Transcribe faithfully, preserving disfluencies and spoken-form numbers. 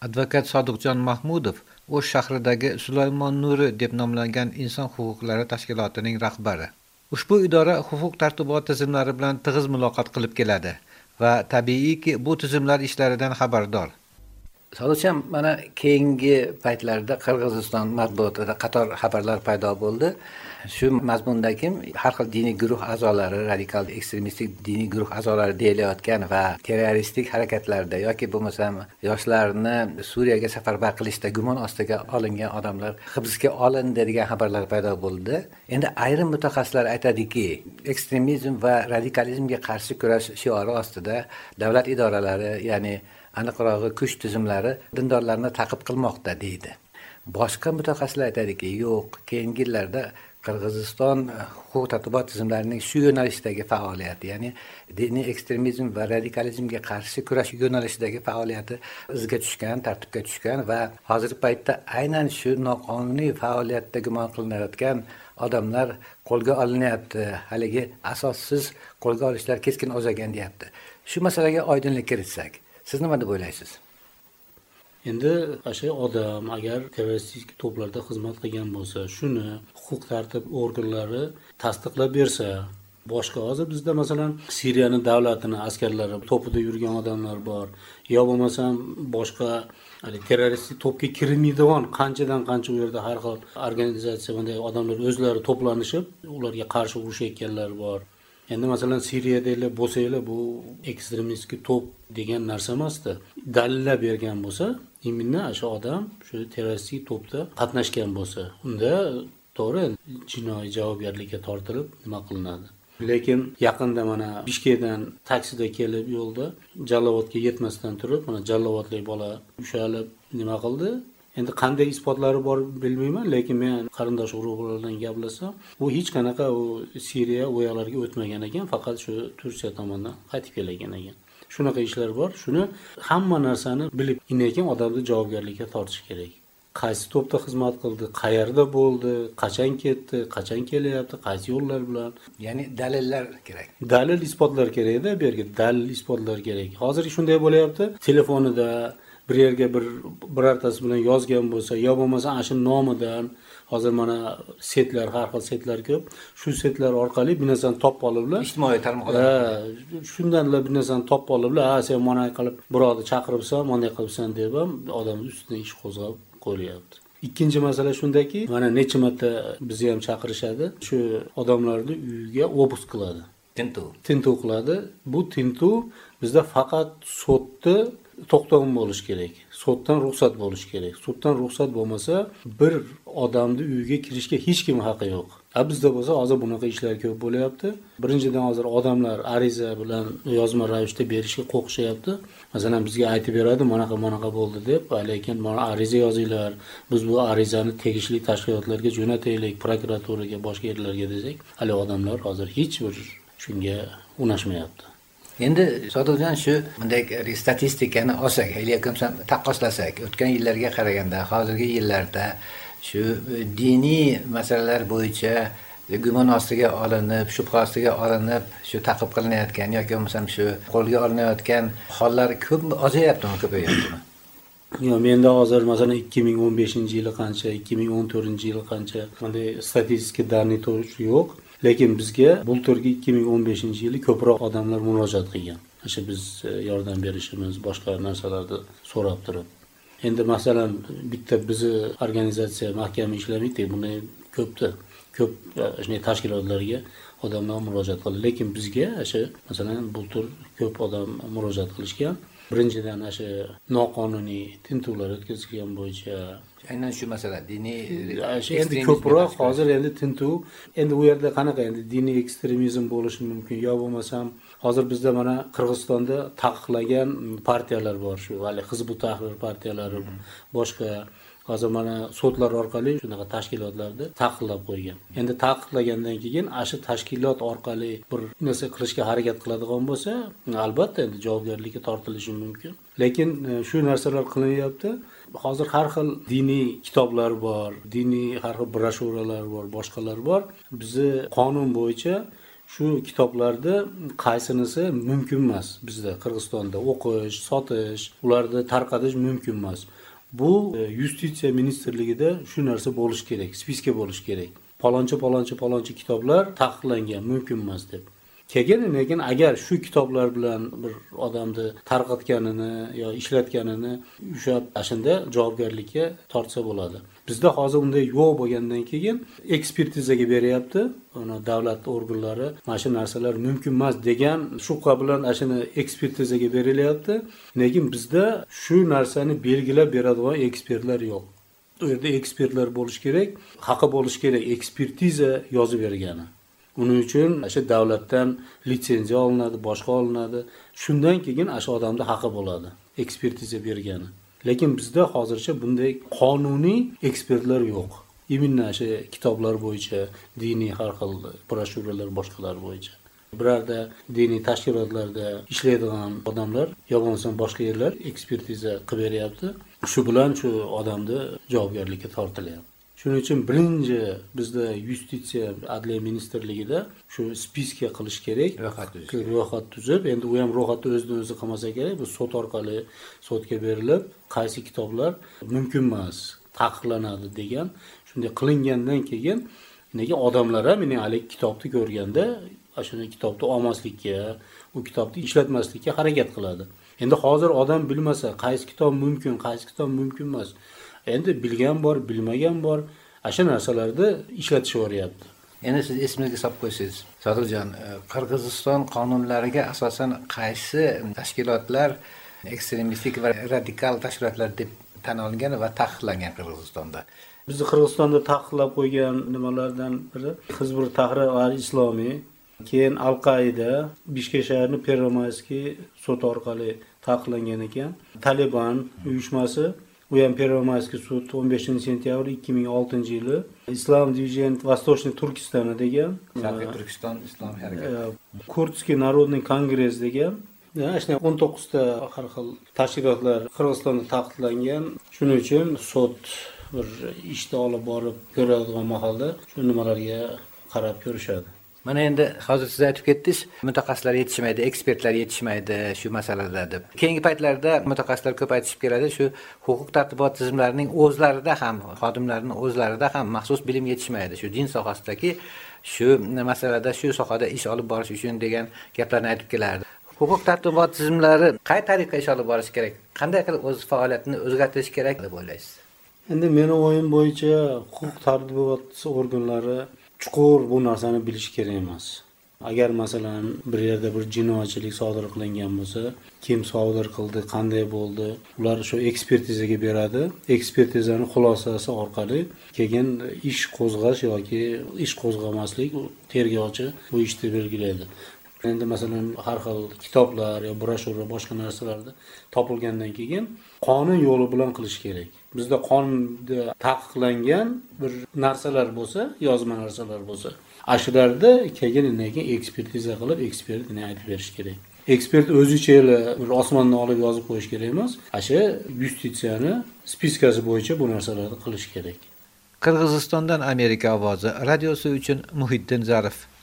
Advokat Sodiqjon Mahmudov O'sh shahridagi Sulaymon Nuri deb nomlangan inson huquqlari tashkilotining rahbari. Ushbu idora huquq tartibot tizimlari bilan tig'iz muloqot qilib keladi va tabiiyki bu tizimlar ishlaridan xabardor. Sodiqjon, mana keyingi paytlarda Qirg'iziston matbuotida qator xabarlar paydo bo'ldi. Shu mazmundagi har xil diniy guruh a'zolari, radikal ekstremistik diniy guruh a'zolari deyilayotgan va terroristik harakatlarda yoki bo'lmasam yoshlarni Suriyaga safarbar qilishda gumon ostiga olingan odamlar hibsga olindi degan xabarlar paydo bo'ldi. Endi ayrim mutaxassislar aytadiki, ekstremizm va radikalizmga qarshi kurash shiori ostida davlat idoralari, ya'ni aniqrog'i kuch tizimlari dindorlarni ta'qib qilmoqda deydi. Boshqa mutaxassislar aytadiki, yo'q, keyingi yillarda Qirg'iziston huquq tartibot tizimlarining shu yo'nalishdagi faoliyati, ya'ni diniy ekstremizm va radikalizmga qarshi kurash yo'nalishidagi faoliyati izga tushgan, tartibga tushgan va hozirgi paytda aynan shu noqonuniy faoliyatda gumon qilinayotgan odamlar qo'lga olinyapti. Haligi asossiz qo'lga olishlar keskin ozagan deyapti. Shu masalaga oydinlik kiritsak, siz nima deb o'ylaysiz? Endi o'sha odam agar terroristik to'plarda xizmat qilgan bo'lsa, shuni huquq tartib organlari tasdiqlab bersa, boshqa hozir bizda masalan Suriyaning davlatini askarlari to'pida yurgan odamlar bor, yo bo'lmasam boshqa terroristik to'pga kirmaydigan qanchadan qancha u yerda har xil organizatsiya bunday odamlar o'zlari to'planishib, ularga qarshi urushayotganlar bor. Endi masalan Suriyada bo'lsa-lar bu ekstremistik to'p degan narsa emasdi. Dalillar bergan bo'lsa, imminni o'sha odam shu terroristik to'pda qatnashgan bo'lsa, unda to'g'ri jinoiy javobgarlikka tortilib nima qilinadi. Lekin yaqinda mana Bishkekdan taksida kelib yo'lda Jallovodga yetmasdan turib, mana Jallovodlik bola ushalib nima qildi? Endi qanday isbotlari bor bilmayman, lekin men qarindosh urug'lar bilan gaplashsam, u hech qanaqa u Suriya u yoqlarga o'tmagan ekan, faqat shu Turkiya tomonidan qaytib kelgan ekan. Shunaqa ishlar bor. Shuni hamma narsani bilib ekan odamni javobgarlikka tortish kerak. Qaysi to'pda xizmat qildi, qayerda bo'ldi, qachon ketdi, qachon kelyapti, qaysi yo'llar bilan, ya'ni dalillar kerak. Dalil isbotlar kerak-da, bu yerga dalil isbotlar kerak. Hozir shunday bo'layapti, telefonida bir yerga bir birortasi bilan yozgan bo'lsa, yo bo'lmasa ana shu nomidan hozir mana setlar, har xil setlar ko'p. Shu setlar orqali bir narsani topib oliblar. Ijtimoiy tarmoqlar. Ha, shundanlar bir narsani topib oliblar. Ha, sen mana qilib birovni chaqiribsan, mana qilibsan deb ham odamning ustidan ish qo'zg'ab qo'yapti. Ikkinchi masala shundaki, mana necha marta bizni ham chaqirishadi, shu odamlarni uyiga obus qiladi. Tintuv. Tintuv qiladi. Bu tintuv bizda faqat sotda to'xtagan bo'lish kerak. Sotdan ruxsat bo'lish kerak. Sotdan ruxsat bo'lmasa, bir odamni uyiga kirishga hech kim haqqi yo'q. Ha, bizda bo'lsa, hozir bunaqa ishlar ko'p bo'lyapti. Birinchidan hozir odamlar ariza bilan yozma ravishda berishga qo'rqishyapti. Masalan, bizga aytib beradi, manaqa manaqa bo'ldi deb, lekin mana ariza yozinglar. Biz bu arizani tegishli tashkilotlarga jo'nataylik, prokuraturaga, boshqa yerlarga desak, hali odamlar hozir hech bir shunga unashmayapti. Endi Sodiqjon, shu bunday statistikani olsak, hayliyakamsan taqqoslasak, o'tgan yillarga qaraganda, hozirgi yillarda shu diniy masalalar bo'yicha gumon ostiga olinib, shubha ostiga olinib, shu ta'qib qilinayotgan yoki bo'lmasam shu qo'lga olinayotgan hollar ko'p ozayaptimi, ko'payaptimi? Yo'q, menda hozir masalan ikki ming o'n beshinchi yili qancha, ikki ming o'n to'rtinchi yili qancha, bunday statistika dalili yo'q. Lekin bizga bulturgi ikki ming o'n beshinchi yili ko'proq odamlar murojaat qilgan. O'sha biz yordam berishimiz, boshqa narsalarni so'rab turib. Endi masalan bitta bizi organizatsiya mahkam ishlamaydi, buni ko'pda ko'p shunday tashkilotlarga odamlar murojaat qildi. Lekin bizga o'sha masalan bultur ko'p odam murojaat qilishgan. Birinchidan o'sha noqonuniy tintuvlar o'tkazilgan bo'yicha aynan shu masala diniy endi ko'proq hozir endi tintuv, endi u yerda qanaqa endi diniy ekstremizm bo'lishi mumkin, yo bo'lmasam hozir bizda mana Qirg'izistonda taqiqlagan partiyalar bor, shu hali Hizbut Tahrir partiyalari, boshqa hozir mana sudlar orqali shunaqa tashkilotlarni taqiqlab qo'ygan. Endi taqiqlagandan keyin ashu tashkilot orqali bir narsa qilishga harakat qiladigan bo'lsa, albatta endi javobgarlikka tortilishi mumkin. Lekin shu narsalar qilinyapti. Hozir har xil diniy kitoblar bor, diniy har xil broshuralar bor, boshqalar bor. Bizi qonun bo'yicha shu kitoblarda qaysinisi mumkin emas bizda Qirg'izistonda o'qish, sotish, ularni tarqatish mumkin emas. Bu Yustitsiya ministrligida shu narsa bo'lishi kerak, spiska bo'lishi kerak. Palonchi palonchi palonchi kitoblar taqiqlangan, mumkin emas deb. Keyin lekin agar shu kitoblar bilan bir odamni tarqatganini yo ishlatganini ushlab ashunda javobgarlikka tortsa bo'ladi. Bizda hozir unday yo'q bo'lgandan keyin ekspertizaga beryapti. Uni davlat organlari mana shu narsalar mumkin emas degan shubha bilan ashuni ekspertizaga berilyapti. Lekin bizda shu narsani belgilab beradigan ekspertlar yo'q. U yerda ekspertlar bo'lish kerak, haqi bo'lish kerak, ekspertiza yozib bergani. Uning uchun o'sha davlatdan litsenziya olinadi, boshqa olinadi. Shundan keyin o'sha odamda haqi bo'ladi, ekspertiza bergani. Lekin bizda hozircha bunday qonuniy ekspertlar yo'q. Imенно o'sha kitoblar bo'yicha, diniy har xil broshuralar boshqalar bo'yicha. Birorta diniy tashkilotlarda ishlaydigan odamlar, yo bo'lmasa boshqa yerlar ekspertiza qilib beryapti. Shu bilan shu odamni javobgarlikka tortilyapti. Shuning uchun birinchi bizda Yustitsiya Adliya ministrligida shu spiska qilish kerak, ro'yxat tuzib, endi u ham ro'yxatni o'zidan o'zi qilmasa kerak, bu sud orqali sudga berilib, qaysi kitoblar mumkin emas, taqiqlanadi degan, shunday qilingandan keyin nega odamlar ham meni hali kitobni ko'rganda, ashuni kitobni olmaslikka, u kitobni ishlatmaslikka harakat qiladi. Endi hozir odam bilmasa, qaysi kitob mumkin, qaysi kitob mumkin emas. Endi bilgan bor, bilmagan bor, o'sha narsalarni ishlatishyapti. Endi siz esingizga solib qo'ysangiz, Sodiqjon, Qirg'iziston qonunlariga asosan qaysi tashkilotlar ekstremistik va radikal tashkilotlar deb tan olingan va taqiqlangan Qirg'izistonda? Bizni Qirg'izistonda taqiqlab qo'ygan nimalardan biri Hizbut Tahrir al-Islomiy, keyin Al-Qaida, Bishkek shahrining Pervomayskiy sud orqali taqiqlangan ekan. Taliban uyushmasi, u ham Pervomayskiy sud o'n beshinchi sentyabr ikki ming oltinchi yili Islom Движение Восточный Turkiston degan, Sharqiy Turkiston Islom harakati, Kurdskiy Народный kongress degan, mana o'n to'qqizta har xil tashkilotlar Qirg'izistonda taqiqlangan. Shuning uchun sud bir ishni olib borib ko'radigan mahalda shu nimalarga qarab ko'rishadi. Mana endi hozir siz aytib ketdingiz, mutaxassislar yetishmaydi, ekspertlar yetishmaydi shu masalalarda deb. Keyingi paytlarda mutaxassislar ko'paytishib keladi, shu huquq tartibot tizimlarining o'zlarida ham, xodimlarining o'zlarida ham maxsus bilim yetishmaydi. Shu din sohasidagi shu masalada, shu sohada ish olib borish uchun degan gaplarni aytib kelardi. Huquq tartibot tizimlari qay tariqa ish olib borish kerak? Qanday qilib o'z faoliyatini o'zgartirish kerak deb o'ylaysiz? Endi meni o'yim bo'yicha huquq tartibot organlari chuqur bu narsani bilish kerak emas. Agar masalan bir yerda bir jinoyatchilik sodir qilingan bo'lsa, kim sodir qildi, qanday bo'ldi, ular shu ekspertizaga beradi. Ekspertizaning xulosasi orqali keyin ish qo'zg'ash yoki ish qo'zg'amaslik tergovchi bu ishni belgilaydi. Endi masalan har xil kitoblar yo broshura boshqa narsalarda topilgandan keyin qonun yo'li bilan qilish kerak. Bizda qonunda taqiqlangan bir narsalar bo'lsa, yozma narsalar bo'lsa, ashlarda keyin keyin ekspertiza qilib, ekspertni aytib berish kerak. Ekspert o'zicha bir osmondan olib yozib qo'yish kerak emas. Asha yustitsiyani spiskasi bo'yicha bu narsalarni qilish kerak. Qirg'izistondan Amerika ovozi radiosi uchun Muhiddin Zarif.